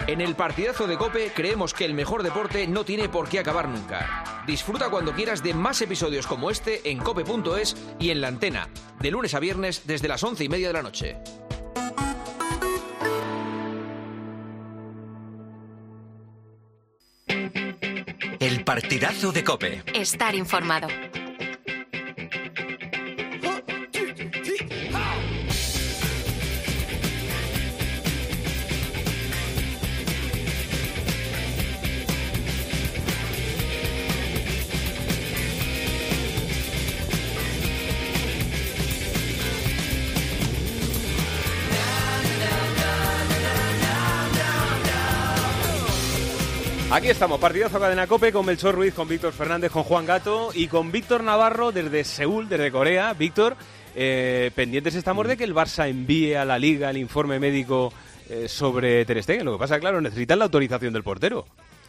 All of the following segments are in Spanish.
En el partidazo de COPE creemos que el mejor deporte no tiene por qué acabar nunca. Disfruta cuando quieras de más episodios como este en cope.es y en La Antena, de lunes a viernes desde las 11:30 de la noche. El partidazo de COPE. Estar informado. Aquí estamos, partidazo Cadena COPE con Melchor Ruiz, con Víctor Fernández, con Juan Gato y con Víctor Navarro desde Seúl, desde Corea. Víctor, pendientes estamos de que el Barça envíe a la Liga el informe médico sobre Ter Stegen. Lo que pasa, claro, necesitan la autorización del portero.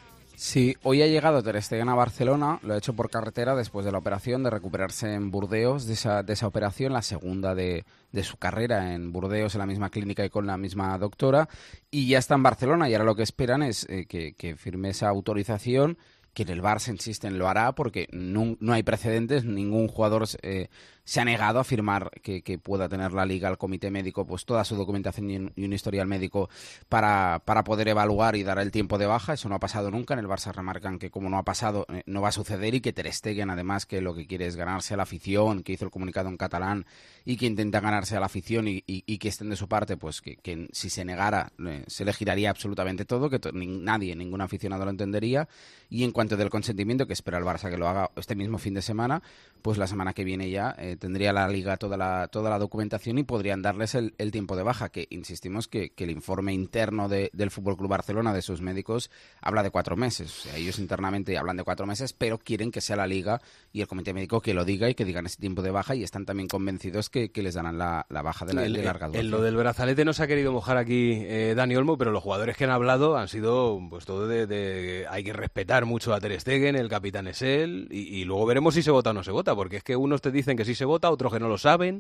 Sí, hoy ha llegado Ter Stegen a Barcelona, lo ha hecho por carretera después de la operación, de recuperarse en Burdeos, de esa operación, la segunda de su carrera en Burdeos, en la misma clínica y con la misma doctora, y ya está en Barcelona, y ahora lo que esperan es que firme esa autorización, que en el Barça insisten lo hará, porque no hay precedentes, ningún jugador se ha negado a afirmar que pueda tener la Liga, el comité médico, pues toda su documentación y un historial médico para poder evaluar y dar el tiempo de baja. Eso no ha pasado nunca. En el Barça remarcan que como no ha pasado, no va a suceder, y que Ter Stegen, además, que lo que quiere es ganarse a la afición, que hizo el comunicado en catalán y que intenta ganarse a la afición y que estén de su parte, pues que si se negara se le giraría absolutamente todo, que ningún aficionado lo entendería. Y en cuanto del consentimiento, que espera el Barça que lo haga este mismo fin de semana, pues la semana que viene ya tendría la Liga toda la documentación y podrían darles el tiempo de baja, que insistimos que el informe interno del FC Barcelona, de sus médicos, habla de 4 meses. O sea, ellos internamente hablan de 4 meses, pero quieren que sea la Liga y el comité médico que lo diga y que digan ese tiempo de baja, y están también convencidos que les darán la baja de larga duración. En lo del brazalete no se ha querido mojar aquí Dani Olmo, pero los jugadores que han hablado han sido pues todo de hay que respetar mucho a Ter Stegen, el capitán es él, y luego veremos si se vota o no se vota, porque es que unos te dicen que sí se vota, otros que no lo saben.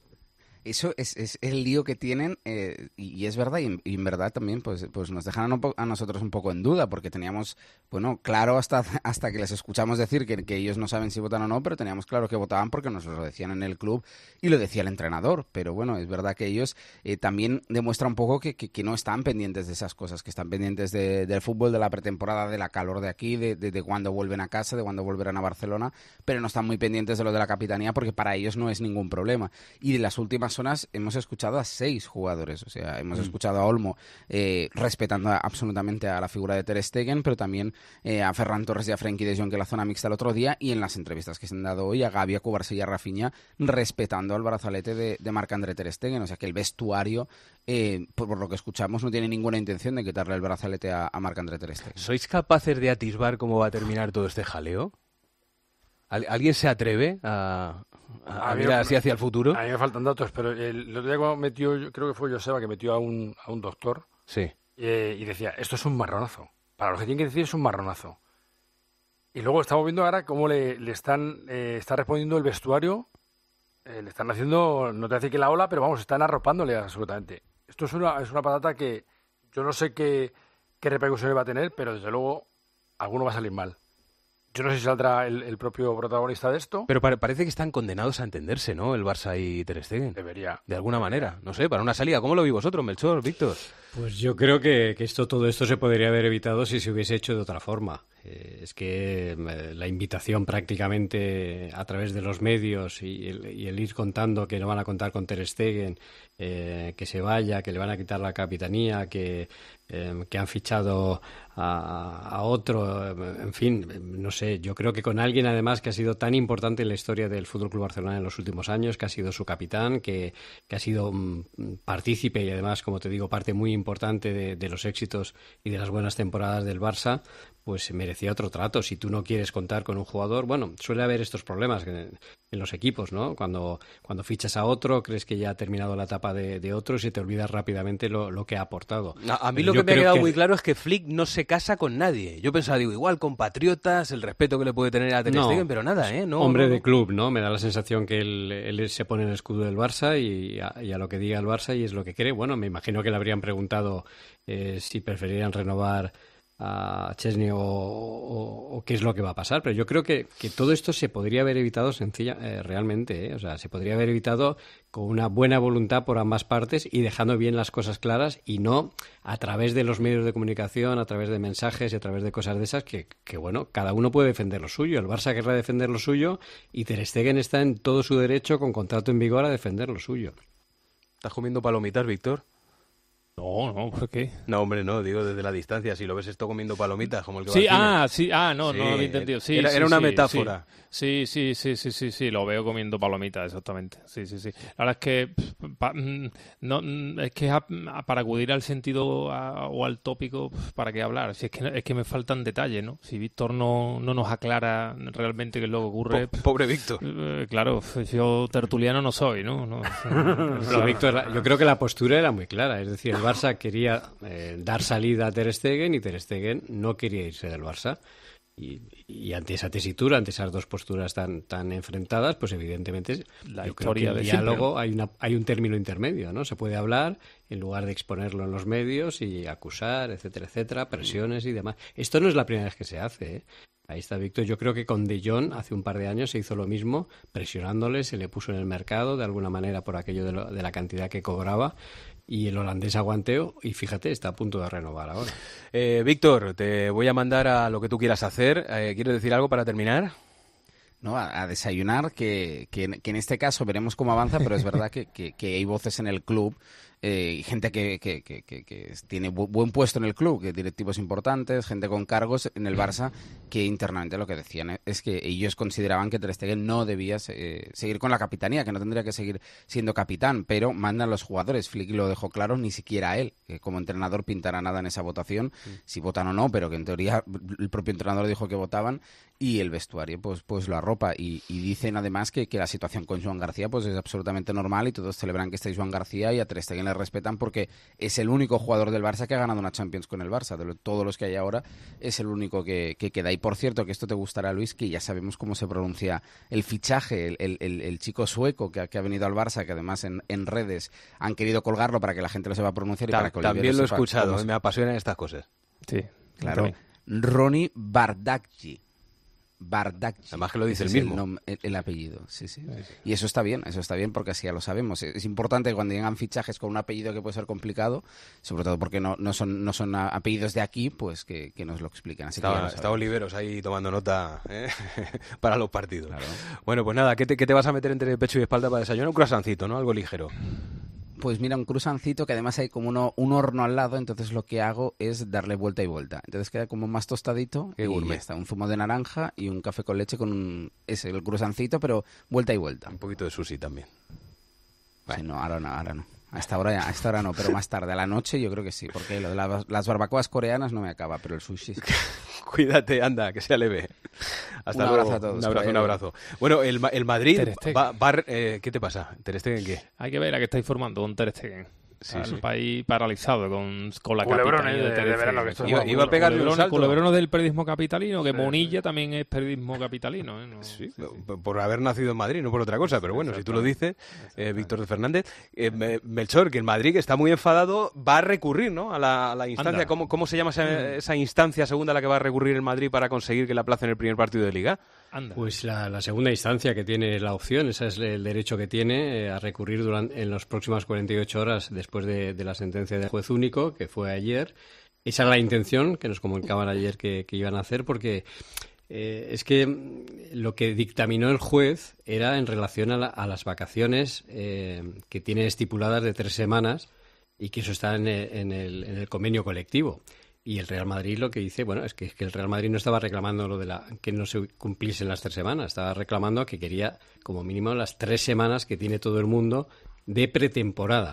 Eso es el lío que tienen, y es verdad, y en verdad también pues nos dejan a nosotros un poco en duda, porque teníamos, claro hasta que les escuchamos decir que ellos no saben si votan o no, pero teníamos claro que votaban porque nos lo decían en el club y lo decía el entrenador. Pero bueno, es verdad que ellos también demuestran un poco que no están pendientes de esas cosas, que están pendientes del fútbol, de la pretemporada, de la calor de aquí, de cuándo vuelven a casa, de cuándo volverán a Barcelona, pero no están muy pendientes de lo de la capitanía, porque para ellos no es ningún problema. Y de las últimas zonas hemos escuchado a 6 jugadores, o sea, hemos escuchado a Olmo respetando absolutamente a la figura de Ter Stegen, pero también a Ferran Torres y a Frenkie de Jong en la zona mixta el otro día, y en las entrevistas que se han dado hoy a Gavi, a Cubarsí y a Rafinha, respetando al brazalete de Marc-André Ter Stegen. O sea, que el vestuario, por lo que escuchamos, no tiene ninguna intención de quitarle el brazalete a Marc-André Ter Stegen. ¿Sois capaces de atisbar cómo va a terminar todo este jaleo? ¿Alguien se atreve a mirar así hacia el futuro? A mí me faltan datos, pero el otro día cuando metió, yo creo que fue Joseba, que metió a un doctor, sí, y decía, esto es un marronazo. Para los que tienen que decir, es un marronazo. Y luego estamos viendo ahora cómo le está respondiendo el vestuario, le están haciendo, no te voy a decir que la ola, pero vamos, están arropándole absolutamente. Esto es una patata que yo no sé qué repercusiones va a tener, pero desde luego alguno va a salir mal. Yo no sé si saldrá el propio protagonista de esto. Pero parece que están condenados a entenderse, ¿no? El Barça y Ter Stegen. Debería. De alguna manera. No sé, para una salida. ¿Cómo lo vi vosotros, Melchor, Víctor? Pues yo creo que todo esto se podría haber evitado si se hubiese hecho de otra forma. Es que la invitación prácticamente a través de los medios y el ir contando que no van a contar con Ter Stegen, que se vaya, que le van a quitar la capitanía, que han fichado a otro, en fin, no sé, yo creo que con alguien además que ha sido tan importante en la historia del FC Barcelona en los últimos años, que ha sido su capitán, que ha sido partícipe y además, como te digo, parte muy importante de los éxitos y de las buenas temporadas del Barça, pues merecía otro trato. Si tú no quieres contar con un jugador, bueno, suele haber estos problemas en los equipos, ¿no? Cuando fichas a otro, crees que ya ha terminado la etapa de otro y se te olvida rápidamente lo que ha aportado. A mí lo que me ha quedado muy claro es que Flick no se casa con nadie. Yo pensaba, igual compatriotas, el respeto que le puede tener a Ter Stegen, pero nada, ¿no? Hombre de club, ¿no? Me da la sensación que él se pone en el escudo del Barça y a lo que diga el Barça y es lo que cree. Bueno, me imagino que le habrían preguntado si preferirían renovar a Chesney o qué es lo que va a pasar, pero yo creo que todo esto se podría haber evitado realmente, o sea, se podría haber evitado con una buena voluntad por ambas partes y dejando bien las cosas claras y no a través de los medios de comunicación, a través de mensajes y a través de cosas de esas que bueno, cada uno puede defender lo suyo, el Barça querrá defender lo suyo y Ter Stegen está en todo su derecho con contrato en vigor a defender lo suyo. ¿Estás comiendo palomitas, Víctor? No, ¿por qué? No, hombre, no, digo desde la distancia. Si lo ves esto comiendo palomitas, como el que va al cine. No lo había entendido. Sí, era una metáfora. Sí, lo veo comiendo palomitas, exactamente. Sí. La verdad es que para acudir al sentido o al tópico, ¿para qué hablar? Si es que me faltan detalles, ¿no? Si Víctor no nos aclara realmente qué es lo que ocurre. Pobre Víctor. Claro, yo tertuliano no soy, ¿no? Pero Víctor, yo creo que la postura era muy clara, es decir, el Barça quería dar salida a Ter Stegen y Ter Stegen no quería irse del Barça. Y ante esa tesitura, ante esas dos posturas tan enfrentadas, pues evidentemente yo creo que en el diálogo hay un término intermedio, ¿no? Se puede hablar en lugar de exponerlo en los medios y acusar, etcétera, presiones y demás. Esto no es la primera vez que se hace, ¿eh? Ahí está Víctor. Yo creo que con De Jong hace un par de años se hizo lo mismo, presionándole, se le puso en el mercado de alguna manera por aquello de la cantidad que cobraba. Y el holandés aguanteó y fíjate, está a punto de renovar ahora. Víctor, te voy a mandar a lo que tú quieras hacer. ¿Quieres decir algo para terminar? No, a desayunar, que en este caso veremos cómo avanza, pero es verdad que hay voces en el club, gente que tiene buen puesto en el club, que directivos importantes, gente con cargos en el Barça, que internamente lo que decían es que ellos consideraban que Ter Stegen no debía seguir con la capitanía, que no tendría que seguir siendo capitán, pero mandan los jugadores. Flick lo dejó claro, ni siquiera él, que como entrenador pintará nada en esa votación, si votan o no, pero que en teoría el propio entrenador dijo que votaban, y el vestuario pues lo arropa. Y dicen además que la situación con Joan García pues es absolutamente normal y todos celebran que esté Joan García y a Ter Stegen le respetan porque es el único jugador del Barça que ha ganado una Champions con el Barça. De todos los que hay ahora es el único que queda. Y por cierto, que esto te gustará, Luis, que ya sabemos cómo se pronuncia el fichaje, el chico sueco que ha venido al Barça, que además en redes han querido colgarlo para que la gente lo sepa pronunciar y para que también lo he escuchado, me apasionan estas cosas. Sí, claro. Ronny Bardghji. Además que lo dice el mismo. El apellido, sí. Y eso está bien porque así ya lo sabemos. Es importante que cuando llegan fichajes con un apellido que puede ser complicado, sobre todo porque no son apellidos de aquí, pues que nos lo expliquen. Así está Oliveros ahí tomando nota para los partidos. Claro. Bueno, pues nada, ¿qué te vas a meter entre pecho y espalda para desayunar? Un croissancito, ¿no? Algo ligero. Pues mira, un croissancito que además hay como un horno al lado, entonces lo que hago es darle vuelta y vuelta. Entonces queda como más tostadito. Qué gourmet. Y está un zumo de naranja y un café con leche con el croissancito, pero vuelta y vuelta. Un poquito de sushi también. Sí, no, ahora no. A esta hora no, pero más tarde, a la noche yo creo que sí, porque lo de las barbacoas coreanas no me acaba, pero el sushi sí. Cuídate, anda, que sea leve. Hasta luego. Un abrazo a todos. Un abrazo. Bueno, el Madrid ¿qué te pasa? ¿Ter Stegen qué? Hay que ver a qué está informando con Ter Stegen. Sí. El país paralizado con la culebrones capitanía de Ter verano, que Stegen. Iba a pegarle un salto. Culebrones del periodismo capitalino, que Monilla también es periodismo capitalino. ¿eh? Sí, por haber nacido en Madrid, no por otra cosa, pero bueno, si tú lo dices, Víctor Fernández. Melchor, que el Madrid, que está muy enfadado, va a recurrir, ¿no? a la instancia. ¿Cómo se llama esa instancia segunda a la que va a recurrir el Madrid para conseguir que le aplacen el primer partido de Liga? Anda. Pues la segunda instancia que tiene la opción, ese es el derecho que tiene a recurrir en las próximas 48 horas después de la sentencia del juez único, que fue ayer. Esa es la intención que nos comunicaban ayer que iban a hacer, porque es que lo que dictaminó el juez era en relación a las vacaciones que tiene estipuladas de 3 semanas y que eso está en el convenio colectivo. Y el Real Madrid lo que dice, bueno, es que el Real Madrid no estaba reclamando lo de que no se cumpliesen las 3 semanas, estaba reclamando que quería como mínimo las 3 semanas que tiene todo el mundo de pretemporada,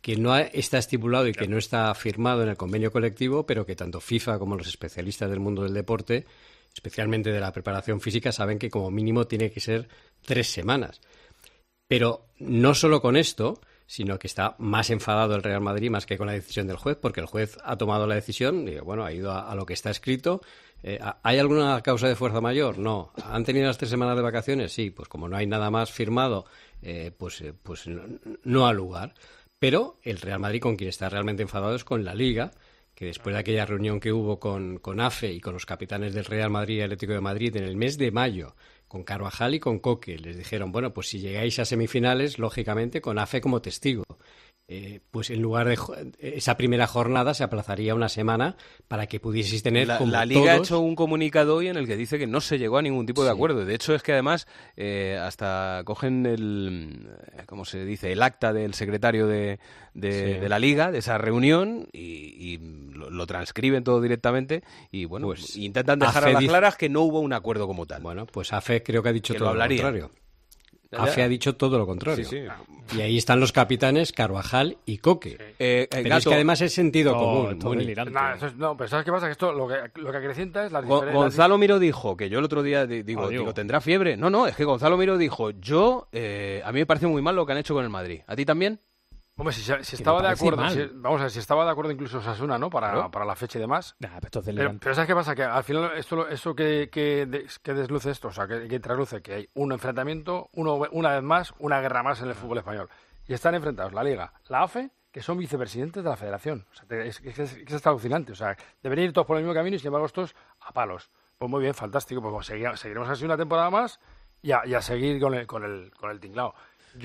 que no está estipulado y que no está firmado en el convenio colectivo, pero que tanto FIFA como los especialistas del mundo del deporte, especialmente de la preparación física, saben que como mínimo tiene que ser 3 semanas. Pero no solo con esto, sino que está más enfadado el Real Madrid más que con la decisión del juez, porque el juez ha tomado la decisión y, bueno, ha ido a lo que está escrito. ¿Hay alguna causa de fuerza mayor? No. ¿Han tenido las 3 semanas de vacaciones? Sí. Pues como no hay nada más firmado, pues no ha lugar. Pero el Real Madrid, con quien está realmente enfadado, es con la Liga, que después de aquella reunión que hubo con AFE y con los capitanes del Real Madrid y Atlético de Madrid en el mes de mayo, con Carvajal y con Coque, les dijeron, bueno, pues si llegáis a semifinales, lógicamente con AFE como testigo. Pues en lugar de esa primera jornada se aplazaría una semana para que pudieseis tener la Liga ha hecho un comunicado hoy en el que dice que no se llegó a ningún tipo de acuerdo. De hecho, es que además hasta cogen ¿cómo se dice? El acta del secretario de la Liga, de esa reunión, y lo transcriben todo directamente y, bueno, pues intentan dejar a las claras que no hubo un acuerdo como tal. Bueno, pues AFE creo que ha dicho todo lo contrario. AFE ha dicho todo lo contrario. Sí. Y ahí están los capitanes Carvajal y Coque. Pero Gato, es que además es sentido común. Pero ¿sabes qué pasa? Que esto lo que acrecienta es la diferencia. Gonzalo Miró dijo, que yo el otro día digo, ¿tendrá fiebre? No, es que Gonzalo Miró dijo, a mí me parece muy mal lo que han hecho con el Madrid. ¿A ti también? Hombre, si estaba de acuerdo, si estaba de acuerdo incluso Osasuna, ¿no? Para la fecha y demás. Pero ¿sabes qué pasa? Que al final eso que desluce esto, o sea, que trasluce que hay un enfrentamiento, una vez más, una guerra más en el fútbol español. Y están enfrentados la Liga, la AFE, que son vicepresidentes de la Federación. O sea, es está alucinante. O sea, deberían ir todos por el mismo camino y sin embargo estos a palos. Pues muy bien, fantástico. Pues seguiremos así una temporada más y a seguir con el tinglao.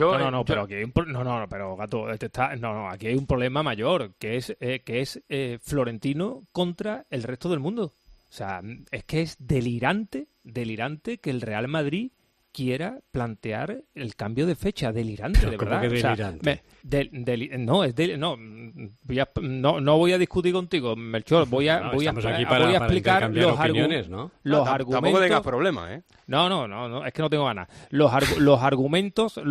Pero Gato, aquí hay un problema mayor, que es Florentino contra el resto del mundo. O sea, es que es delirante que el Real Madrid quiera plantear el cambio de fecha, delirante, de verdad. ¿Cómo que delirante? No voy a discutir contigo, Melchor. Voy a explicar los argumentos, ¿no? Tampoco tengas problema, ¿eh? No, es que no tengo ganas. Los argumentos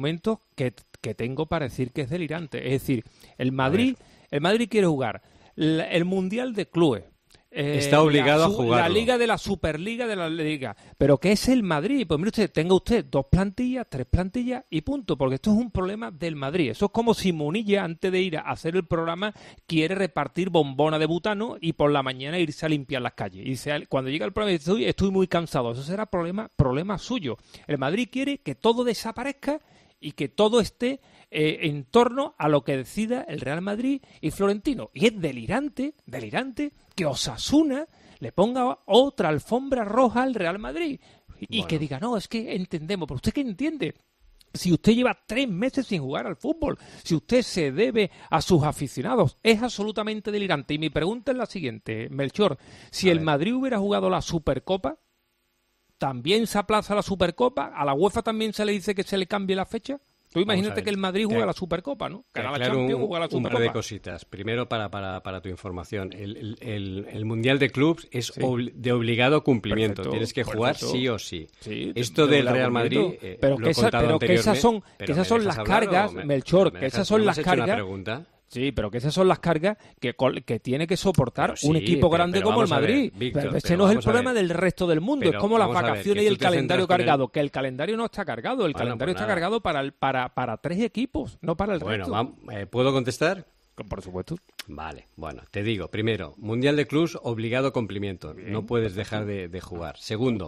que tengo para decir que es delirante. Es decir, el Madrid quiere jugar el Mundial de Clubes. Está obligado a jugar. La Liga de la Superliga de la Liga. ¿Pero qué es el Madrid? Pues mire usted, tenga usted 2 plantillas, 3 plantillas y punto. Porque esto es un problema del Madrid. Eso es como si Munilla, antes de ir a hacer el programa, quiere repartir bombona de butano y por la mañana irse a limpiar las calles. Y cuando llega el programa estoy muy cansado. Eso será problema suyo. El Madrid quiere que todo desaparezca y que todo esté en torno a lo que decida el Real Madrid y Florentino. Y es delirante que Osasuna le ponga otra alfombra roja al Real Madrid y que diga, no, es que entendemos. ¿Pero usted qué entiende? Si usted lleva 3 meses sin jugar al fútbol, si usted se debe a sus aficionados, es absolutamente delirante. Y mi pregunta es la siguiente, Melchor, si el Madrid hubiera jugado la Supercopa, ¿también se aplaza la Supercopa? ¿A la UEFA también se le dice que se le cambie la fecha? Tú imagínate que el Madrid juega la Supercopa, ¿no? Que la Champions juega la Supercopa. Un par de cositas. Primero, para tu información, el Mundial de Clubs es de obligado cumplimiento. Tienes que jugar sí o sí. Esto del Real Madrid, pero que esas son las cargas, Melchor, que esas son las cargas. Sí, pero que esas son las cargas que tiene que soportar un equipo grande como el Madrid. Víctor, ese no es el problema del resto del mundo. Es como las vacaciones y el calendario cargado. Que el calendario no está cargado. El calendario está cargado para 3 equipos, no para el resto. Bueno, ¿puedo contestar? Por supuesto. Vale, bueno, te digo, primero, Mundial de Clubs, obligado cumplimiento. Bien, no puedes dejar de jugar. Segundo,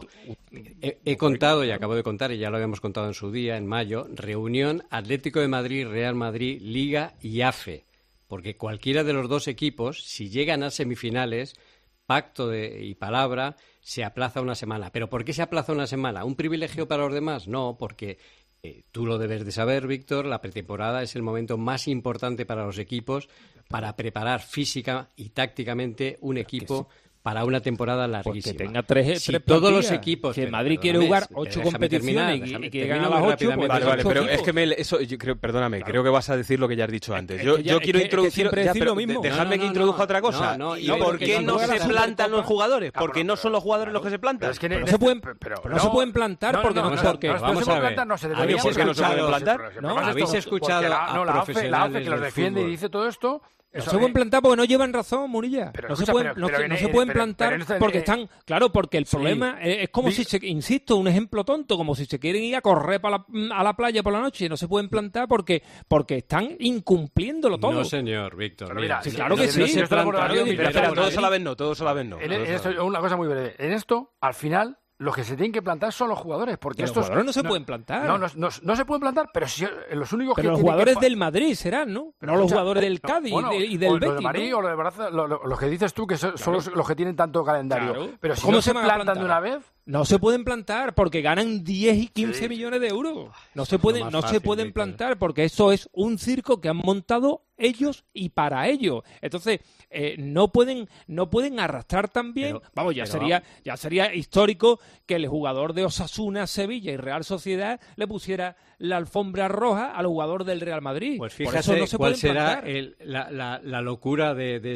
he contado y acabo de contar, y ya lo habíamos contado en su día, en mayo, reunión Atlético de Madrid, Real Madrid, Liga y AFE. Porque cualquiera de los 2 equipos, si llegan a semifinales, pacto y palabra, se aplaza una semana. ¿Pero por qué se aplaza una semana? ¿Un privilegio para los demás? No, porque tú lo debes de saber, Víctor, la pretemporada es el momento más importante para los equipos para preparar física y tácticamente un equipo para una temporada Pues larguísima. que tenga tres Si todos los plantillas. equipos... Si el pero, Madrid quiere perdóname, jugar 8 déjame competiciones terminar, y que termino gana las muy 8, pues rápidamente. Vale, pero equipos. es que perdóname, creo que vas a decir lo que ya has dicho antes. Es Yo que ya- quiero es que introducir... siempre decís lo mismo. Dejadme No, que no, introduzca no. otra cosa. No, ¿Y no, por porque qué cuando no juega se la plantan Supercopa- los jugadores? Ah, Porque bueno, no son los jugadores los que se plantan. Pero es que no se pueden- pero no se pueden plantar porque no- porque- vamos a ver. ¿Habéis ¿por qué no se pueden plantar? ¿No? ¿Habéis escuchado la a AFE profesionales que los del defiende y fútbol? dice todo esto. No Eso, se pueden plantar porque no llevan razón, Murilla. Pero no escucha, se pueden, pero no en- se pueden pero plantar en esto- porque están... Claro, porque el Sí. problema es como Di- si se... Insisto, un ejemplo tonto, como si se quieren ir a correr a la playa por la noche y no se pueden plantar porque están incumpliéndolo todo. No, señor, Víctor. Pero mira, mira, sí, claro que no sí. se Estoy de acuerdo planta- contigo, Pero Mira, espera, pero todos a la vez no, todos a la vez no. En esto, una cosa muy breve. En esto, al final, los que se tienen que plantar son los jugadores. Porque Pero los estos jugadores no se pueden plantar. No se pueden plantar, pero si los únicos Pero que los tienen jugadores que... del Madrid serán, ¿no? Pero No los escucha, jugadores del Cádiz bueno, y del o los Betis, de Madrid ¿no? o los de Barça, los que dices tú que son los que tienen tanto calendario. Claro. Pero si ¿Cómo no se se van a plantan plantar? de una vez... No se pueden plantar porque ganan 10 y 15 Sí. millones de euros. No se es lo pueden, más no se fácil, pueden Víctor. plantar porque eso es un circo que han montado ellos y para ellos. Entonces, no pueden arrastrar también. Pero- Vamos, ya pero sería histórico que el jugador de Osasuna, Sevilla y Real Sociedad le pusiera la alfombra roja al jugador del Real Madrid. Pues Por fíjate eso no se cuál pueden será plantar. la locura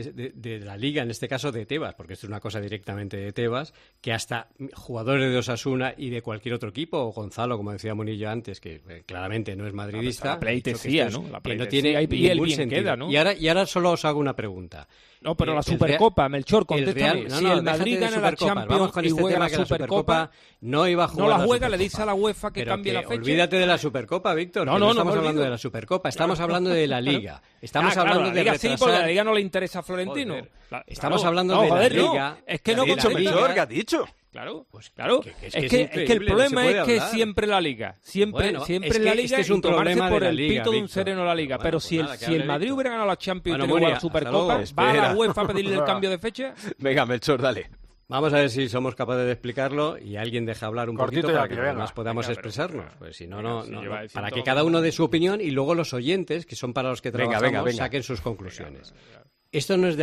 de la Liga, en este caso de Tebas, porque esto es una cosa directamente de Tebas, que hasta jugadores de Osasuna y de cualquier otro equipo, o Gonzalo, como decía Monillo antes, que claramente no es madridista, La pleitesía, ha dicho ¿no? La que no pleitesía tiene y el ningún bien sentido. queda, ¿no? Y ahora solo os hago una pregunta. No, pero la el Supercopa, Melchor, contéstame. Real- Si el Madrid gana la Champions vamos con y este juega tema la que la Supercopa, no iba a jugar no la la juega, le Supercopa. dice a la UEFA que Pero cambie que la fecha. olvídate de la Supercopa, Víctor. No, que no estamos me hablando olvido. de la Supercopa, estamos hablando de la Liga. Estamos Claro, hablando la de Liga retrasar... sí, porque a la Liga no le interesa a Florentino. Joder. Claro, Estamos hablando no, de la joder, no. Liga. Es que ¿Qué no ha dicho, compite. Melchor? ¿Qué has dicho? Claro, Pues claro. que Es es que el increíble, problema no se es puede que hablar. siempre la Liga, siempre Bueno, siempre es la que Liga este es un y tomarse problema de por la el Liga, pito de un Víctor. sereno la Liga. Bueno, Pero pues si nada, que el hable Madrid Víctor. hubiera ganado la Champions Bueno, y hubiera jugado la Muria, hasta Supercopa, luego. va a la Espera. UEFA a pedirle el cambio de fecha. Venga, Melchor, dale. Vamos a ver si somos capaces de explicarlo y alguien deja hablar un Cortito poquito ya, para que que venga. además podamos Venga, pero- expresarnos. Pues si no, venga, no, si no, lleva no. diciendo Para todo que lo cada mismo. uno dé su opinión y luego los oyentes, que son para los que Venga, trabajamos, venga. saquen sus conclusiones. Esto no es de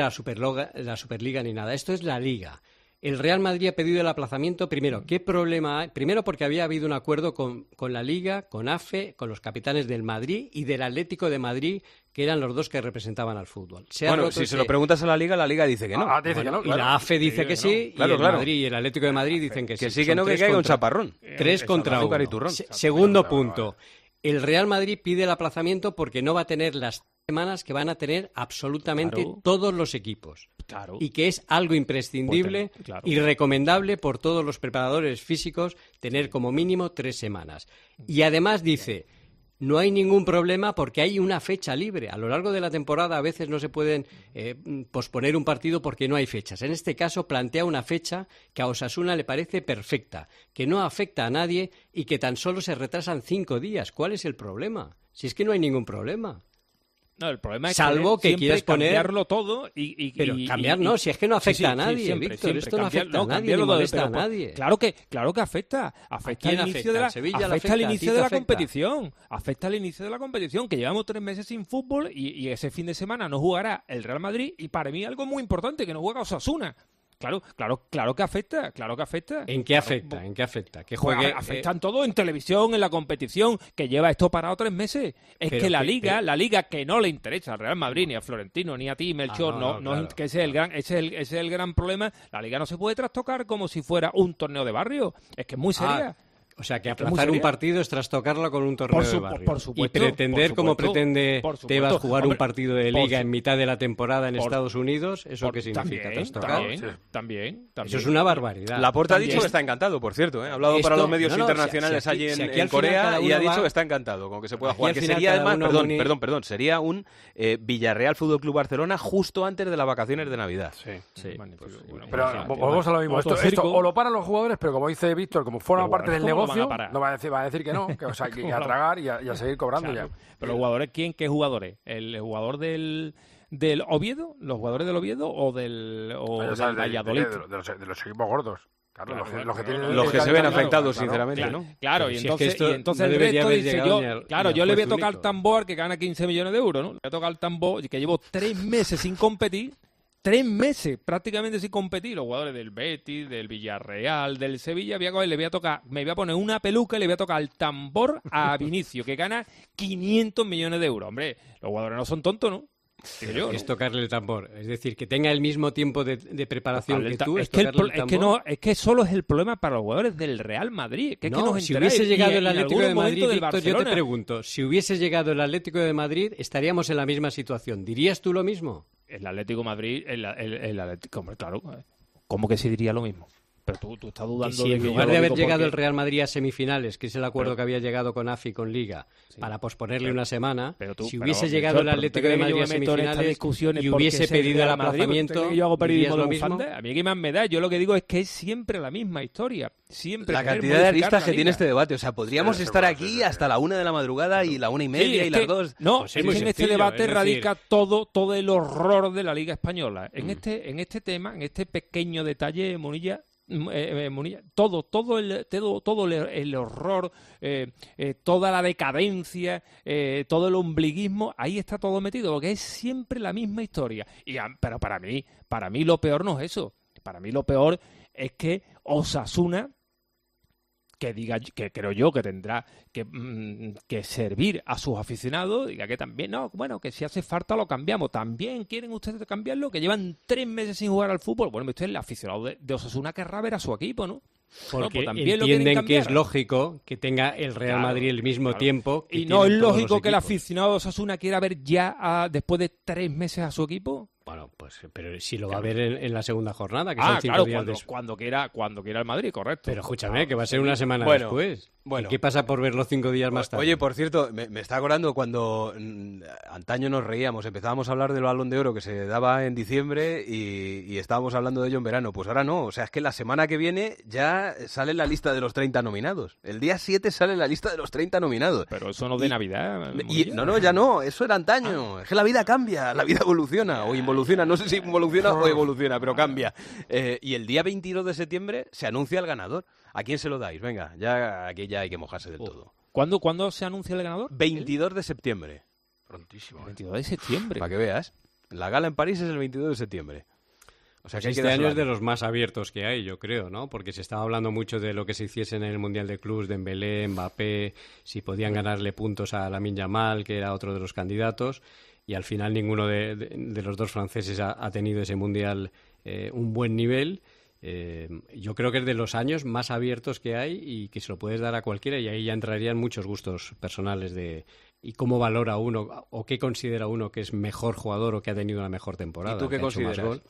la Superliga ni nada, esto es la Liga. El Real Madrid ha pedido el aplazamiento. Primero, ¿qué problema hay? Primero, porque había habido un acuerdo con la Liga, con AFE, con los capitanes del Madrid y del Atlético de Madrid, que eran los dos que representaban al fútbol. Se ha Bueno, roto si se ese- lo preguntas a la Liga dice que no. Ah, te dice que no, y claro. la AFE dice que sí, Claro, y el claro. Madrid y el Atlético de Madrid dicen que sí. Que sí, que Son no, que tres caiga un contra- chaparrón. 3 contra azúcar 1. y turrón. Segundo punto. El Real Madrid pide el aplazamiento porque no va a tener las semanas que van a tener absolutamente Claro. todos los equipos. Claro. Y que es algo imprescindible Pues claro. y recomendable por todos los preparadores físicos tener como mínimo 3 semanas. Y además dice, no hay ningún problema porque hay una fecha libre. A lo largo de la temporada a veces no se pueden posponer un partido porque no hay fechas. En este caso plantea una fecha que a Osasuna le parece perfecta, que no afecta a nadie y que tan solo se retrasan 5 días. ¿Cuál es el problema? Si es que no hay ningún problema. No, el problema es Salvo que siempre quieras poner- cambiarlo todo y Pero cambiar no, si es que no afecta a nadie, Víctor, esto no afecta a nadie, ni cambiarlo todo, molesta a pero nadie. Claro que afecta. Afecta quién al inicio afecta? de la, ¿Al Sevilla le afecta al afecta? ¿A ti inicio te de la afecta? competición. Afecta al inicio de la competición, que llevamos 3 meses sin fútbol y ese fin de semana no jugará el Real Madrid y para mí algo muy importante, que no juega Osasuna. Claro que afecta, ¿En qué afecta? ¿En qué afecta? Que juegue... Afectan todo en televisión, en la competición, que lleva esto parado 3 meses. Es Pero que la que- Liga que no le interesa al Real Madrid, ni a Florentino, ni a ti, Melchor, no, claro. que ese es el gran problema. La Liga no se puede trastocar como si fuera un torneo de barrio. Es que es muy seria. O sea, que Es que es muy aplazar un seria. partido es trastocarlo con un torneo de barrio. por supuesto, y pretender, por como supuesto, pretende por supuesto. Tebas, jugar Hombre, un partido de por liga su- en mitad de la temporada en por- Estados Unidos, ¿eso qué significa? También, ¿Trastocar? también. Eso es una barbaridad. Laporta ha También. dicho que está encantado, por cierto. Ha hablado Esto- para los medios no, no, internacionales si aquí- allí si en, aquí en al final Corea cada y uno ha dicho va- que está encantado con que se pueda Aquí jugar. al Que final sería cada además, uno perdón, sería un Villarreal Fútbol Club Barcelona justo antes de las vacaciones de Navidad. Sí. Pero volvemos a lo mismo. Otro Esto circo. o lo paran los jugadores, pero como dice Víctor, como forma Pero parte del ¿cómo lo van a negocio, parar? no va a decir que no, que, o sea, que a tragar y a seguir cobrando Claro. ya. Pero los jugadores, ¿qué jugadores? ¿El jugador del Oviedo? ¿Los jugadores del Oviedo o del Valladolid? De los equipos gordos. Claro, los que tienen Los que se ven claro, afectados, claro. sinceramente, ¿no? Claro, Pero y si es que esto entonces no el debería resto haber dice llegado yo, ni al- claro, ni yo al le voy a juez tocar al único. tambor que gana 15 millones de euros, ¿no? Le voy a tocar al tambor que llevo 3 meses sin competir 3 meses prácticamente sin competir. Los jugadores del Betis, del Villarreal, del Sevilla, me voy a poner una peluca y le voy a tocar el tambor a Vinicius, que gana 500 millones de euros. Hombre, los jugadores no son tontos, ¿no? Es tocarle el tambor. Es decir, que tenga el mismo tiempo de preparación que tú. Es que solo es el problema para los jugadores del Real Madrid. Si hubiese llegado el Atlético de Madrid, Víctor, yo te pregunto, si hubiese llegado el Atlético de Madrid, estaríamos en la misma situación. ¿Dirías tú lo mismo? El Atlético de Madrid, el Atlético, hombre, claro. ¿Cómo que se diría lo mismo? Pero tú estás dudando si en lugar de haber llegado el Real Madrid a semifinales, que es el acuerdo que había llegado con AFI y con Liga, para posponerle una semana, si hubiese llegado el Atlético de Madrid a semifinales y hubiese pedido el aplazamiento, yo hago periodismo lo de mismo. bufanda, a mí que más me da. Yo lo que digo es que es siempre la misma historia. Siempre la cantidad de aristas que tiene este debate. O sea, podríamos estar aquí hasta la 1 de la madrugada y la 1:30 y las 2. No, pues en este debate radica todo el horror de la Liga Española. En este tema, en este pequeño detalle, Munilla, todo el horror, toda la decadencia, todo el ombliguismo, ahí está todo metido, porque es siempre la misma historia. Pero para mí lo peor no es eso. Para mí lo peor es que Osasuna, que creo yo que tendrá que servir a sus aficionados, diga que también, que si hace falta lo cambiamos. ¿También quieren ustedes cambiarlo? Que llevan 3 meses sin jugar al fútbol. Bueno, usted, el aficionado de Osasuna querrá ver a su equipo, ¿no? Porque pues también entienden que es lógico que tenga el Real Madrid el mismo tiempo. Y no es lógico que el aficionado de Osasuna quiera ver ya después de 3 meses a su equipo. Bueno, pues pero si lo va a ver en la segunda jornada, que son 5 días después. Cuando quiera el Madrid, correcto. Pero escúchame, que va a ser una semana después. Bueno. ¿Y qué pasa por verlo 5 días más tarde? Oye, por cierto, me está acordando cuando antaño nos reíamos, empezábamos a hablar del Balón de Oro que se daba en diciembre y estábamos hablando de ello en verano. Pues ahora no, o sea, es que la semana que viene ya sale la lista de los 30 nominados. El día 7 sale la lista de los 30 nominados. Pero eso no de Navidad. No, ya no, eso era antaño. Es que la vida cambia, la vida evoluciona o involuciona, no sé si involuciona o evoluciona, pero cambia. Y el día 22 de septiembre se anuncia el ganador. ¿A quién se lo dais? Venga, ya aquí ya hay que mojarse del todo. ¿Cuándo se anuncia el ganador? 22 de septiembre. Prontísimo. 22 de septiembre. Para que veas. La gala en París es el 22 de septiembre. O sea, pues que este año es de los más abiertos que hay, yo creo, ¿no? Porque se estaba hablando mucho de lo que se hiciese en el Mundial de Clubs, de Dembélé, Mbappé, si podían ganarle puntos a Lamine Yamal, que era otro de los candidatos, y al final ninguno de los dos franceses ha tenido ese Mundial un buen nivel. Yo creo que es de los años más abiertos que hay y que se lo puedes dar a cualquiera, y ahí ya entrarían muchos gustos personales de y cómo valora uno o qué considera uno que es mejor jugador o que ha tenido una mejor temporada. ¿Y tú qué consideras?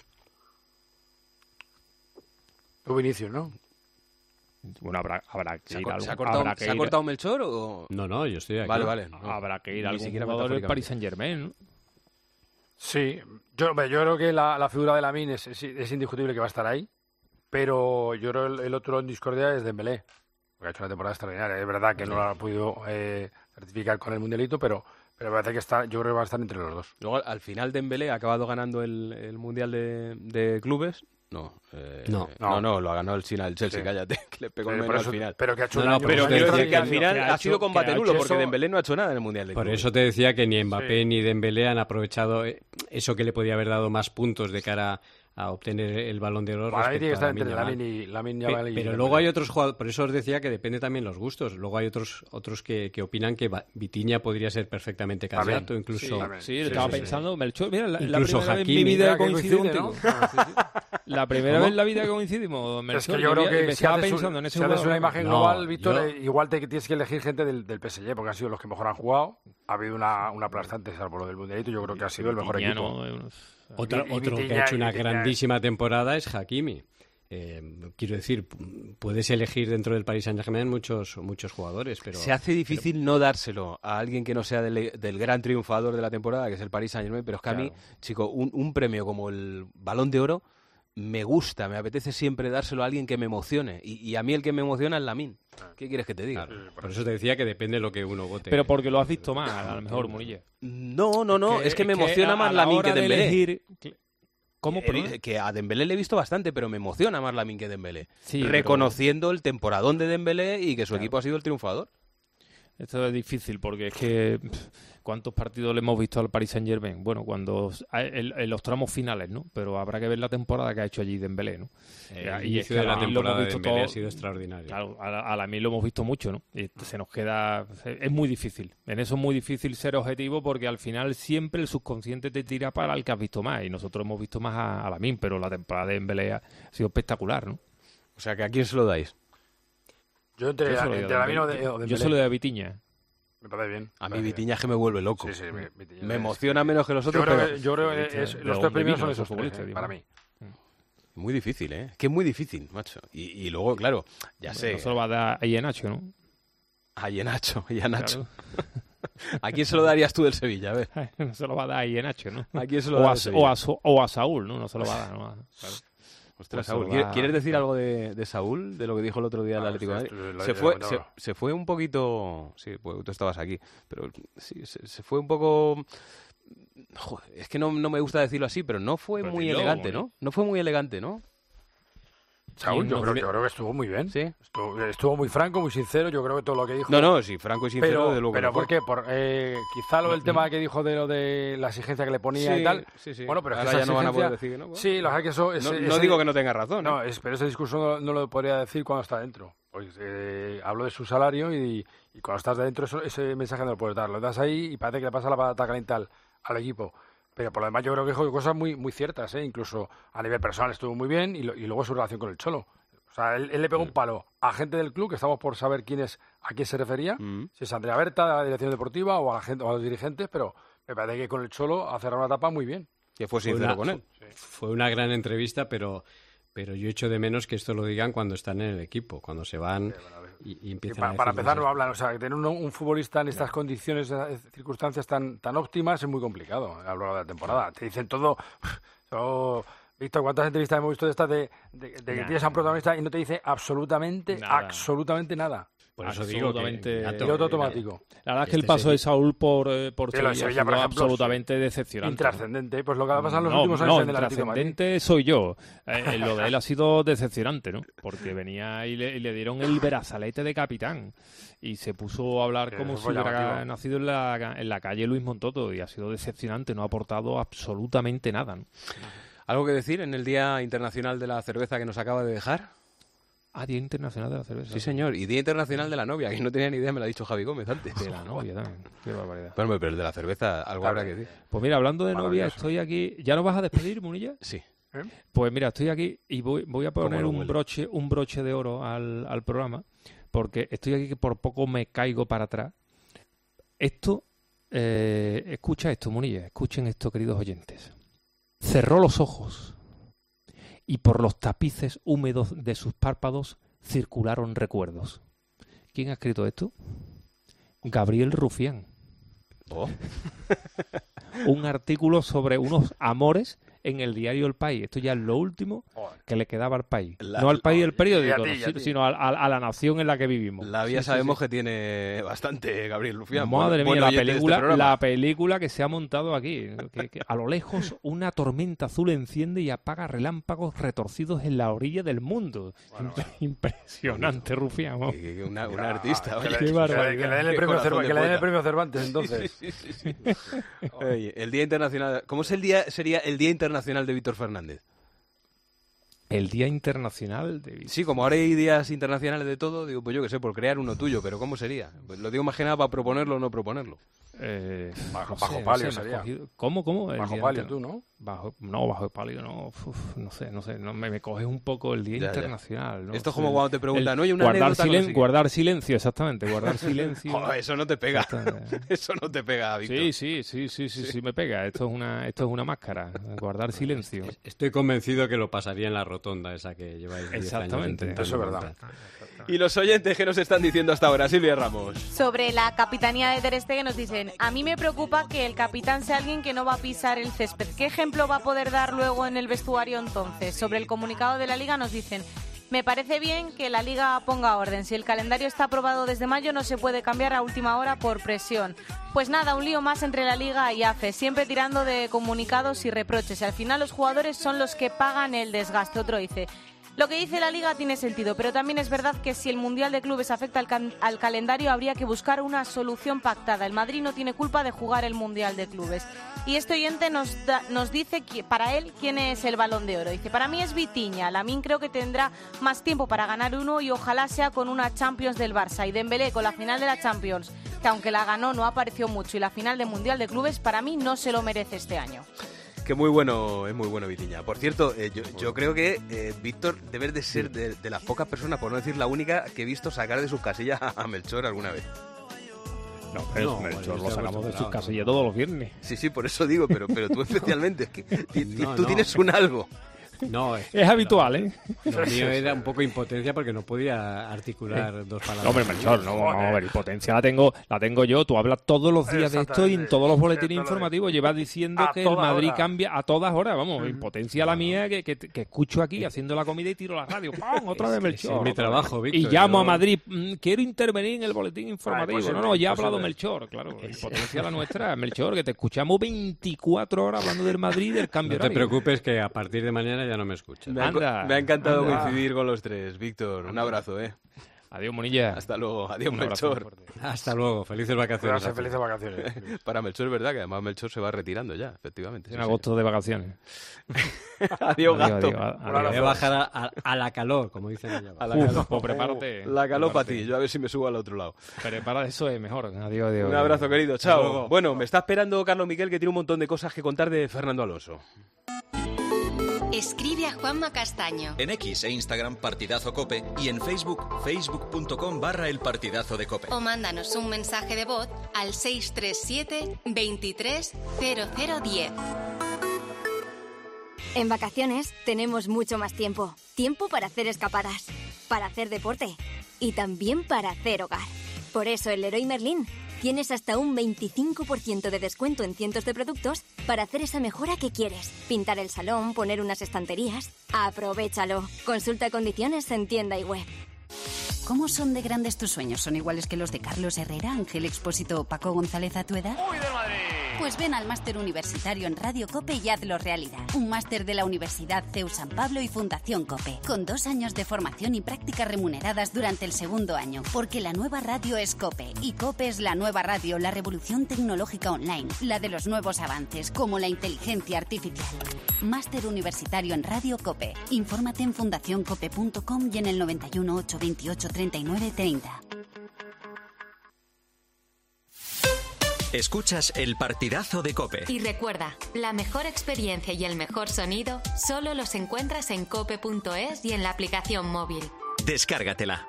Tú, Vinicius, ¿no? Bueno, habrá que ir ¿Se ha cortado Melchor o...? No, yo estoy aquí. Vale. No. Habrá que ir a algún jugador del Paris Saint-Germain, ¿no? Sí, yo creo que la figura de Lamine es indiscutible que va a estar ahí, pero yo creo que el otro en discordia es Dembélé, porque ha hecho una temporada extraordinaria. Es verdad que no lo ha podido certificar con el Mundialito, pero me parece que yo creo que va a estar entre los dos. Luego, al final Dembélé ha acabado ganando el Mundial de Clubes. No, lo ha ganado el Chelsea, sí. Cállate, que le pegó el menos al final. Pero que ha hecho pero quiero decir que al final ha sido combate nulo, porque Dembélé no ha hecho nada en el Mundial de Clubes. Por eso te decía que ni Mbappé ni Dembélé han aprovechado eso que le podía haber dado más puntos de cara a obtener el Balón de Oro. Para mí tiene que estar entre Lamine Yamal y pero luego hay otros jugadores, por eso os decía que depende también los gustos. Luego hay otros que opinan que Vitinha podría ser perfectamente candidato, incluso... Sí, estaba pensando, Melchor, mira, la incluso primera vez en Hakimi, mi vida que coincido contigo. La primera vez en la vida que coincidimos, Melchor, es que yo creo que estaba pensando en ese si haces una imagen global, Víctor, yo... igual tienes que elegir gente del PSG, porque han sido los que mejor han jugado. Ha habido una aplastante, salvo lo del Mundialito, yo creo que ha sido el mejor equipo. Otro que ha hecho una grandísima temporada es Hakimi. Quiero decir, puedes elegir dentro del Paris Saint-Germain muchos jugadores, pero... Se hace difícil no dárselo a alguien que no sea del gran triunfador de la temporada, que es el Paris Saint-Germain, pero es que a mí, chico, un premio como el Balón de Oro me gusta, me apetece siempre dárselo a alguien que me emocione, y a mí el que me emociona es Lamine. ¿Qué quieres que te diga? Claro, por eso te decía que depende de lo que uno vote. Pero porque lo has visto más, a lo mejor, Munilla. No, es que me emociona más Lamine que Dembélé. ¿Cómo? Que a Dembélé le he visto bastante, pero me emociona más Lamine que Dembélé. Sí, reconociendo el temporadón de Dembélé y que su equipo ha sido el triunfador. Esto es difícil porque es que ¿cuántos partidos le hemos visto al Paris Saint-Germain? Bueno, en los tramos finales, ¿no? Pero habrá que ver la temporada que ha hecho allí Dembélé, ¿no? El inicio de la temporada de Dembélé ha sido extraordinario. Claro, a la mí lo hemos visto mucho, ¿no? Y se nos queda... Es muy difícil. En eso es muy difícil ser objetivo porque al final siempre el subconsciente te tira para el que has visto más y nosotros hemos visto más a Lamine, pero la temporada de Dembélé ha sido espectacular, ¿no? O sea, ¿que a quién se lo dais? Yo entre Lamine o Dembélé. Yo se lo doy a Vitinha. Me parece bien. A mí Vitinha es que me vuelve loco. Sí, Vitinha me emociona menos que los otros, yo creo que los tres primeros son esos tres, para mí. Muy difícil, ¿eh? Que es muy difícil, macho. Y luego, claro, ya sé. No se lo va a dar a Ienacho, ¿no? A Ienacho. Claro. ¿A quién se lo darías tú del Sevilla? A ver. No se lo va a dar a Ienacho, ¿no? ¿A quién se lo da o a Saúl, ¿no? No se lo va a dar, ¿no? Claro. Ostras, Saúl, ¿quieres decir algo de Saúl? De lo que dijo el otro día el Atlético de Madrid. Se fue un poquito... Sí, pues tú estabas aquí. Pero sí, se fue un poco... Joder, es que no me gusta decirlo así, pero no fue muy elegante, ¿no? No fue muy elegante, ¿no? Saúl, yo creo que estuvo muy bien. ¿Sí? Estuvo muy franco, muy sincero. Yo creo que todo lo que dijo... No, sí, franco y sincero, de luego. ¿Pero por qué? Quizá lo del tema que dijo de lo de la exigencia que le ponía y tal. Sí. Bueno, pero ahora ya no van a poder decir que no. Bueno. Sí, que eso... No digo que no tenga razón. No, pero ese discurso no lo podría decir cuando está dentro. Pues hablo de su salario y cuando estás dentro ese mensaje no lo puedes dar. Lo das ahí y parece que le pasa la patata caliente al equipo. Pero por lo demás yo creo que dijo cosas muy, muy ciertas, incluso a nivel personal estuvo muy bien y luego su relación con el Cholo. O sea, él le pegó un palo a gente del club, que estamos por saber a quién se refería, si es Andrea Berta, de la dirección deportiva o a la gente, o a los dirigentes, pero me parece que con el Cholo ha cerrado una etapa muy bien. Que fue sincero con él. Fue una gran entrevista, pero yo echo de menos que esto lo digan cuando están en el equipo, cuando se van y empiezan a decir... Para empezar no hablan, o sea, tener un futbolista en estas condiciones, circunstancias tan óptimas es muy complicado a lo largo de la temporada. Te dicen todo... Víctor, ¿cuántas entrevistas hemos visto de estas de que tienes a un protagonista y no te dice absolutamente nada? Por eso digo que piloto automático. La verdad es que el paso de Saúl por Sevilla ha sido por ejemplo, absolutamente decepcionante. Intrascendente, pues lo que ha pasado en los últimos años en el Atlético de Madrid. Intrascendente soy yo. Lo de él ha sido decepcionante, ¿no? Porque venía y le dieron el brazalete de capitán y se puso a hablar como si hubiera nacido en la calle Luis Montoto y ha sido decepcionante, no ha aportado absolutamente nada, ¿no? ¿Algo que decir en el Día Internacional de la Cerveza que nos acaba de dejar? Día Internacional de la Cerveza. Sí, señor. Y Día Internacional de la Novia, que no tenía ni idea, me lo ha dicho Javi Gómez antes. De la novia también. Qué barbaridad. Pero el de la cerveza, algo habrá que decir. Pues mira, hablando de novia, estoy aquí... ¿Ya nos vas a despedir, Munilla? Sí. Pues mira, estoy aquí y voy a poner un broche de oro al programa, porque estoy aquí que por poco me caigo para atrás. Esto... escucha esto, Munilla. Escuchen esto, queridos oyentes. Cerró los ojos y por los tapices húmedos de sus párpados circularon recuerdos. ¿Quién ha escrito esto? Gabriel Rufián. Un artículo sobre unos amores en el diario El País. Esto ya es lo último que le quedaba al país. No al país del periódico, sino a la nación en la que vivimos. La vía sabemos que tiene bastante Gabriel Rufián. Madre mía, la película que se ha montado aquí. Que a lo lejos una tormenta azul enciende y apaga relámpagos retorcidos en la orilla del mundo. Impresionante, Rufián. Un artista. Qué barbaridad. Que le den el premio Cervantes, entonces. Sí. Oye, el Día Internacional... ¿Cómo sería el Día Internacional de Víctor Fernández? El Día Internacional de Víctor. Sí, como ahora hay días internacionales de todo, digo, pues yo qué sé, por crear uno tuyo, pero ¿cómo sería? Pues lo digo más que nada para proponerlo o no proponerlo. Bajo palio sería. ¿Cómo? Bajo palio tú, ¿no? Bajo palio no. No sé. Me coges un poco el Día Internacional. ¿No? Esto es como cuando te preguntan, oye, una anécdota... Guardar silencio, exactamente. Guardar silencio. Joder, eso no te pega. Eso no te pega, Víctor. Sí, me pega. Esto es una máscara. Guardar silencio. Estoy convencido que lo pasaría en la rotonda esa que lleváis 10 años. Exactamente. Eso es verdad. Y los oyentes que nos están diciendo hasta ahora, Silvia Ramos. Sobre la capitanía de Ter Stegen nos dicen: a mí me preocupa que el capitán sea alguien que no va a pisar el césped. ¿Qué ejemplo va a poder dar luego en el vestuario entonces? Sobre el comunicado de la Liga nos dicen: me parece bien que la Liga ponga orden. Si el calendario está aprobado desde mayo, no se puede cambiar a última hora por presión. Pues nada, un lío más entre la Liga y AFE, siempre tirando de comunicados y reproches. Y al final los jugadores son los que pagan el desgaste. Otro dice: Lo que dice la Liga tiene sentido, pero también es verdad que si el Mundial de Clubes afecta al calendario habría que buscar una solución pactada. El Madrid no tiene culpa de jugar el Mundial de Clubes. Y este oyente nos dice que para él quién es el Balón de Oro. Dice, para mí es Vitinha. Lamine creo que tendrá más tiempo para ganar uno y ojalá sea con una Champions del Barça. Y Dembélé con la final de la Champions, que aunque la ganó no apareció mucho, y la final del Mundial de Clubes, para mí no se lo merece este año. Que muy bueno, es muy bueno Vitinha. Por cierto, yo creo que Víctor debe de ser de las pocas personas, por no decir la única, que he visto sacar de sus casillas a Melchor alguna vez. No, pero Melchor lo sacamos de sus casillas todos los viernes. Sí, por eso digo, pero tú especialmente, es que tú tienes un algo. No, es habitual, ¿eh? Lo mío era un poco impotencia porque no podía articular dos palabras. No, hombre, Melchor, no, vamos a ver, impotencia la tengo yo. Tú hablas todos los días de esto y en todos los boletines informativos llevas diciendo que el Madrid cambia a todas horas. Vamos, impotencia la mía que escucho aquí haciendo la comida y tiro la radio. ¡Pam! Otra vez Melchor. Es mi trabajo, Víctor. Y llamo a Madrid, quiero intervenir en el boletín informativo. Ya ha hablado Melchor, claro. Impotencia la nuestra, Melchor, que te escuchamos 24 horas hablando del Madrid y del cambio horario. No te preocupes que a partir de mañana ya no me escuchas. Me ha encantado coincidir con los tres, Víctor. Un abrazo, Adiós, Monilla. Hasta luego. Adiós, Melchor. Hasta luego. Felices vacaciones. Felices vacaciones. Para Melchor es verdad que además Melchor se va retirando ya, efectivamente. En agosto de vacaciones. Adiós, gato. Voy a bajar a la calor, como dicen allá. A la calor. Pues prepárate. La calor para ti. Yo a ver si me subo al otro lado. Prepara, eso es mejor. Adiós. Un abrazo, querido. Chao. Bueno, me está esperando Carlos Miquel, que tiene un montón de cosas que contar de Fernando Alonso. Escribe a Juanma Castaño. En X e Instagram Partidazo Cope y en Facebook, facebook.com/El Partidazo de Cope. O mándanos un mensaje de voz al 637 23 0010. En vacaciones tenemos mucho más tiempo. Tiempo para hacer escapadas, para hacer deporte y también para hacer hogar. Por eso en Leroy Merlin tienes hasta un 25% de descuento en cientos de productos para hacer esa mejora que quieres. Pintar el salón, poner unas estanterías. ¡Aprovéchalo! Consulta condiciones en tienda y web. ¿Cómo son de grandes tus sueños? ¿Son iguales que los de Carlos Herrera, Ángel Expósito o Paco González a tu edad? ¡Uy, del Madrid! Pues ven al máster universitario en Radio Cope y hazlo realidad. Un máster de la Universidad CEU San Pablo y Fundación Cope, con 2 años de formación y prácticas remuneradas durante el segundo año. Porque la nueva radio es Cope, y Cope es la nueva radio, la revolución tecnológica online, la de los nuevos avances, como la inteligencia artificial. Máster universitario en Radio Cope. Infórmate en fundacioncope.com y en el 91 828 39 30. Escuchas El Partidazo de Cope. Y recuerda, la mejor experiencia y el mejor sonido solo los encuentras en cope.es y en la aplicación móvil. Descárgatela.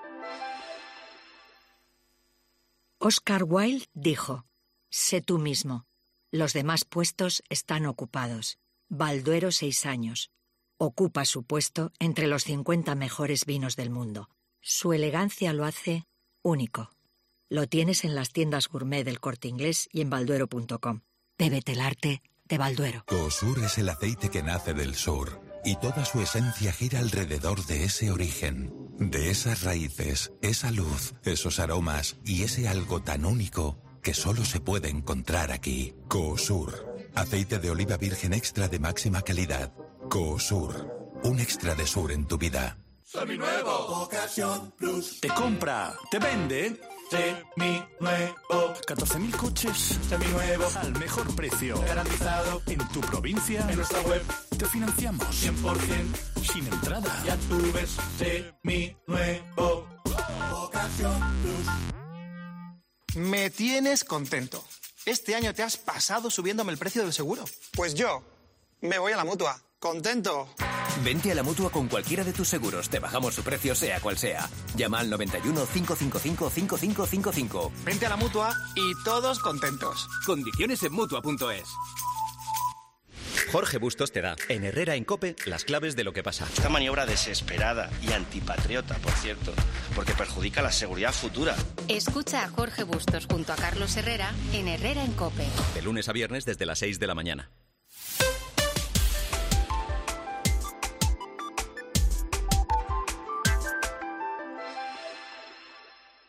Oscar Wilde dijo: sé tú mismo. Los demás puestos están ocupados. Balduero 6 años. Ocupa su puesto entre los 50 mejores vinos del mundo. Su elegancia lo hace único. Lo tienes en las tiendas gourmet del Corte Inglés y en balduero.com. Bébete el arte de Balduero. Coosur es el aceite que nace del sur y toda su esencia gira alrededor de ese origen, de esas raíces, esa luz, esos aromas y ese algo tan único que solo se puede encontrar aquí. Coosur, aceite de oliva virgen extra de máxima calidad. Coosur, un extra de sur en tu vida. Seminuevo, Ocasión Plus. Te compra, te vende. Seminuevo. 14.000 coches. Seminuevo. Al mejor precio. Garantizado. En tu provincia. En nuestra web. Te financiamos. 100%. Sin entrada. Ya tú ves. Seminuevo. Ocasión Plus. Me tienes contento. Este año te has pasado subiéndome el precio del seguro. Pues yo me voy a la Mutua. ¡Contento! Vente a la Mutua con cualquiera de tus seguros. Te bajamos su precio sea cual sea. Llama al 91 555 5555. Vente a la Mutua y todos contentos. Condiciones en Mutua.es. Jorge Bustos te da, en Herrera en Cope, las claves de lo que pasa. Esta maniobra desesperada y antipatriota, por cierto, porque perjudica la seguridad futura. Escucha a Jorge Bustos junto a Carlos Herrera en Herrera en Cope. De lunes a viernes desde las 6 de la mañana.